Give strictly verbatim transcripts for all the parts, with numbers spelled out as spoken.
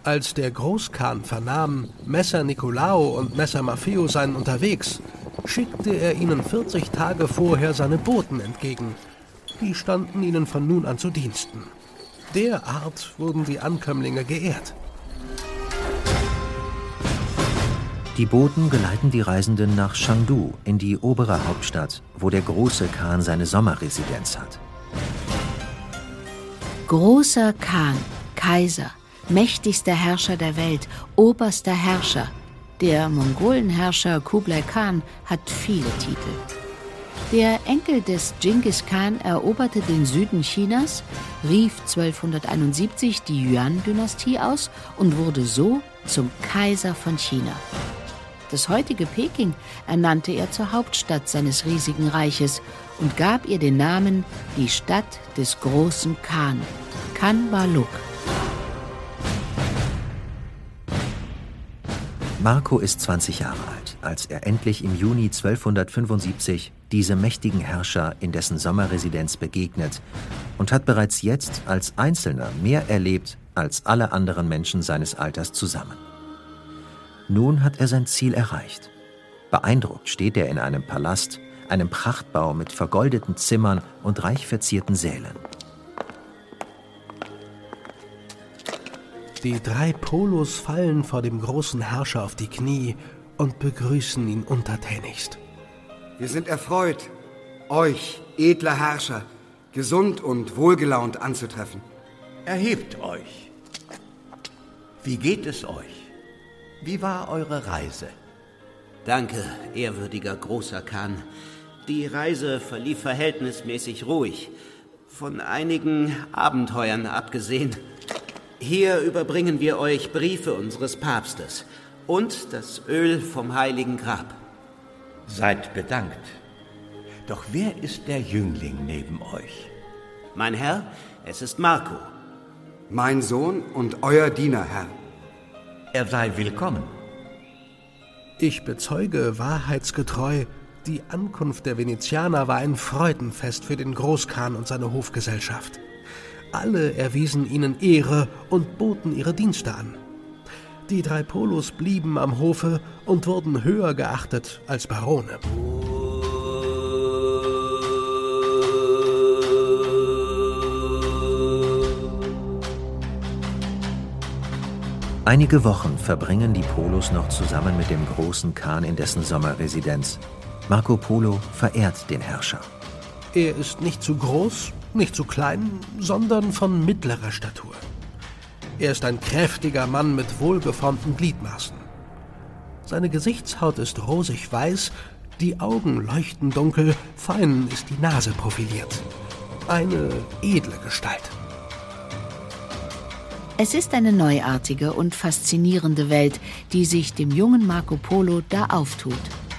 Als der Großkhan vernahm, Messer Nicolao und Messer Maffeo seien unterwegs, schickte er ihnen vierzig Tage vorher seine Boten entgegen. Die standen ihnen von nun an zu Diensten. Derart wurden die Ankömmlinge geehrt. Die Boten geleiten die Reisenden nach Chengdu, in die obere Hauptstadt, wo der große Khan seine Sommerresidenz hat. Großer Khan, Kaiser, mächtigster Herrscher der Welt, oberster Herrscher. Der Mongolenherrscher Kublai Khan hat viele Titel. Der Enkel des Genghis Khan eroberte den Süden Chinas, rief zwölfhunderteinundsiebzig die Yuan-Dynastie aus und wurde so zum Kaiser von China. Das heutige Peking ernannte er zur Hauptstadt seines riesigen Reiches und gab ihr den Namen die Stadt des großen Khan, Khanbaluk. Marco ist zwanzig Jahre alt, als er endlich im Juni zwölfhundertfünfundsiebzig diesem mächtigen Herrscher in dessen Sommerresidenz begegnet und hat bereits jetzt als Einzelner mehr erlebt als alle anderen Menschen seines Alters zusammen. Nun hat er sein Ziel erreicht. Beeindruckt steht er in einem Palast, einem Prachtbau mit vergoldeten Zimmern und reich verzierten Sälen. Die drei Polos fallen vor dem großen Herrscher auf die Knie und begrüßen ihn untertänigst. Wir sind erfreut, euch, edler Herrscher, gesund und wohlgelaunt anzutreffen. Erhebt euch. Wie geht es euch? Wie war eure Reise? Danke, ehrwürdiger großer Khan. Die Reise verlief verhältnismäßig ruhig, von einigen Abenteuern abgesehen. Hier überbringen wir euch Briefe unseres Papstes und das Öl vom Heiligen Grab. Seid bedankt. Doch wer ist der Jüngling neben euch? Mein Herr, es ist Marco. Mein Sohn und euer Diener, Herr. Er sei willkommen. Ich bezeuge wahrheitsgetreu, die Ankunft der Venezianer war ein Freudenfest für den Großkhan und seine Hofgesellschaft. Alle erwiesen ihnen Ehre und boten ihre Dienste an. Die drei Polos blieben am Hofe und wurden höher geachtet als Barone. Einige Wochen verbringen die Polos noch zusammen mit dem großen Khan in dessen Sommerresidenz. Marco Polo verehrt den Herrscher. Er ist nicht zu groß, nicht zu klein, sondern von mittlerer Statur. Er ist ein kräftiger Mann mit wohlgeformten Gliedmaßen. Seine Gesichtshaut ist rosig-weiß, die Augen leuchten dunkel, fein ist die Nase profiliert. Eine edle Gestalt. Es ist eine neuartige und faszinierende Welt, die sich dem jungen Marco Polo da auftut.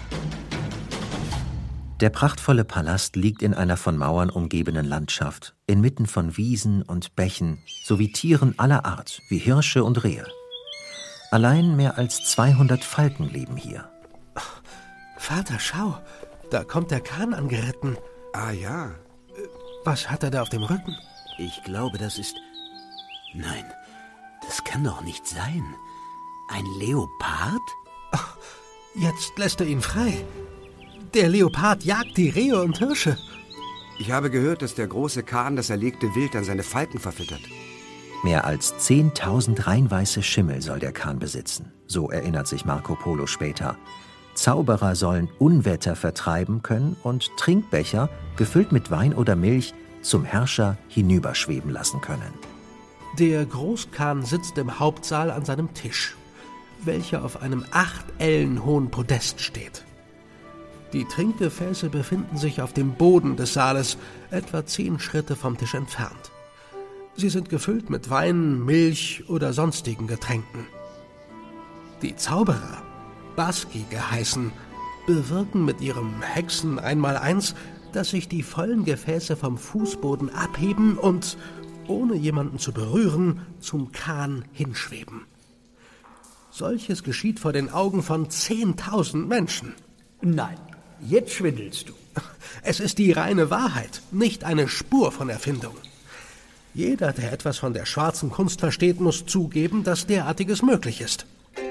Der prachtvolle Palast liegt in einer von Mauern umgebenen Landschaft, inmitten von Wiesen und Bächen sowie Tieren aller Art, wie Hirsche und Rehe. Allein mehr als zweihundert Falken leben hier. Vater, schau, da kommt der Khan angeritten. Ah ja. Was hat er da auf dem Rücken? Ich glaube, das ist... Nein, das kann doch nicht sein. Ein Leopard? Ach, jetzt lässt er ihn frei. Der Leopard jagt die Rehe und Hirsche. Ich habe gehört, dass der große Khan das erlegte Wild an seine Falken verfüttert. Mehr als zehntausend reinweiße Schimmel soll der Khan besitzen, so erinnert sich Marco Polo später. Zauberer sollen Unwetter vertreiben können und Trinkbecher, gefüllt mit Wein oder Milch, zum Herrscher hinüberschweben lassen können. Der Großkhan sitzt im Hauptsaal an seinem Tisch, welcher auf einem acht Ellen hohen Podest steht. Die Trinkgefäße befinden sich auf dem Boden des Saales, etwa zehn Schritte vom Tisch entfernt. Sie sind gefüllt mit Wein, Milch oder sonstigen Getränken. Die Zauberer, Baski geheißen, bewirken mit ihrem Hexen Einmaleins, dass sich die vollen Gefäße vom Fußboden abheben und, ohne jemanden zu berühren, zum Khan hinschweben. Solches geschieht vor den Augen von zehntausend Menschen. Nein, jetzt schwindelst du. Es ist die reine Wahrheit, nicht eine Spur von Erfindung. Jeder, der etwas von der schwarzen Kunst versteht, muss zugeben, dass derartiges möglich ist.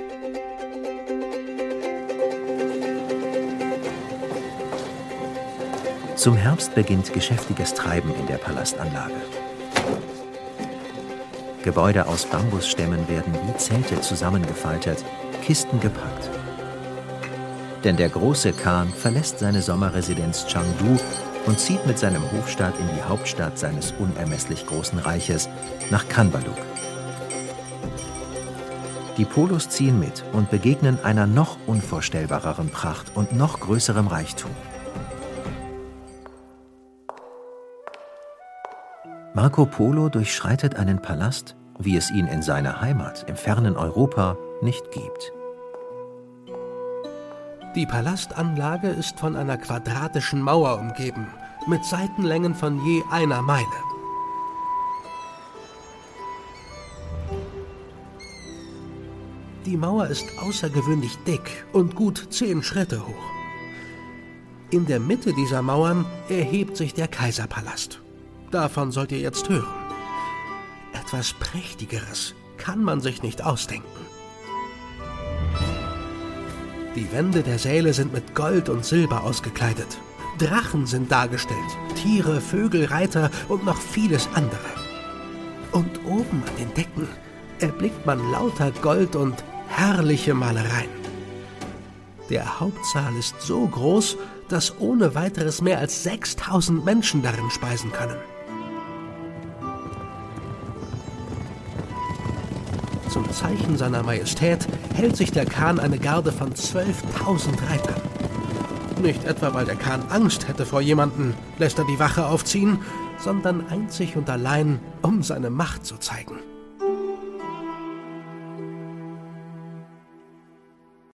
Zum Herbst beginnt geschäftiges Treiben in der Palastanlage. Gebäude aus Bambusstämmen werden wie Zelte zusammengefaltet, Kisten gepackt. Denn der große Khan verlässt seine Sommerresidenz Chengdu und zieht mit seinem Hofstaat in die Hauptstadt seines unermesslich großen Reiches, nach Khanbaluk. Die Polos ziehen mit und begegnen einer noch unvorstellbareren Pracht und noch größerem Reichtum. Marco Polo durchschreitet einen Palast, wie es ihn in seiner Heimat im fernen Europa nicht gibt. Die Palastanlage ist von einer quadratischen Mauer umgeben, mit Seitenlängen von je einer Meile. Die Mauer ist außergewöhnlich dick und gut zehn Schritte hoch. In der Mitte dieser Mauern erhebt sich der Kaiserpalast. Davon sollt ihr jetzt hören. Etwas Prächtigeres kann man sich nicht ausdenken. Die Wände der Säle sind mit Gold und Silber ausgekleidet. Drachen sind dargestellt, Tiere, Vögel, Reiter und noch vieles andere. Und oben an den Decken erblickt man lauter Gold und herrliche Malereien. Der Hauptsaal ist so groß, dass ohne weiteres mehr als sechstausend Menschen darin speisen können. Zum Zeichen seiner Majestät hält sich der Khan eine Garde von zwölftausend Reitern. Nicht etwa, weil der Khan Angst hätte vor jemanden, lässt er die Wache aufziehen, sondern einzig und allein, um seine Macht zu zeigen.